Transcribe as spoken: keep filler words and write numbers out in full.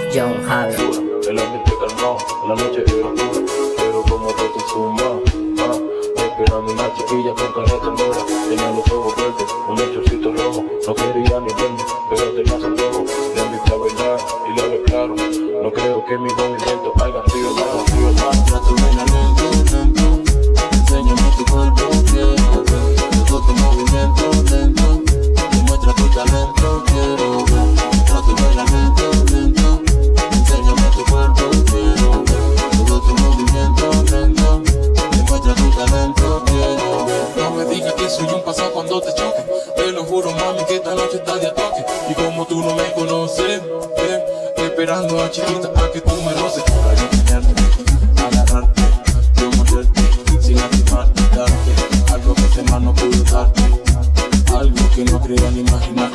John Javi. El ambiente calmado, la noche es oscura, pero como te te zumba, ah, esperando una chiquilla con careta negra, tenía los ojos verdes, un chorcito rojo, no quería ni verme, pero tenía su antojo, le invité a bailar y le hablé claro, no creo que mi movimiento haya sido malo, sido malo. Trato de bailar lento, lento, enséñame tu cuerpo, quiero ver, todo tu movimiento lento, demuestra tu talento, quiero ver. Trato de bailar lento, lento, enséñame tu cuerpo, quiero ver, todo tu movimiento lento, demuestra tu talento, quiero ver. No me digas que soy un pasado cuando te choque, te lo juro mami que esta noche está de toque, y como tú no me conoces, ven, esperando a chiquita a que tú me roces. Para enseñarte, agarrarte, yo morderte, sin lastimarte, darte algo que este man no pudo darte, algo que no creía ni imaginar.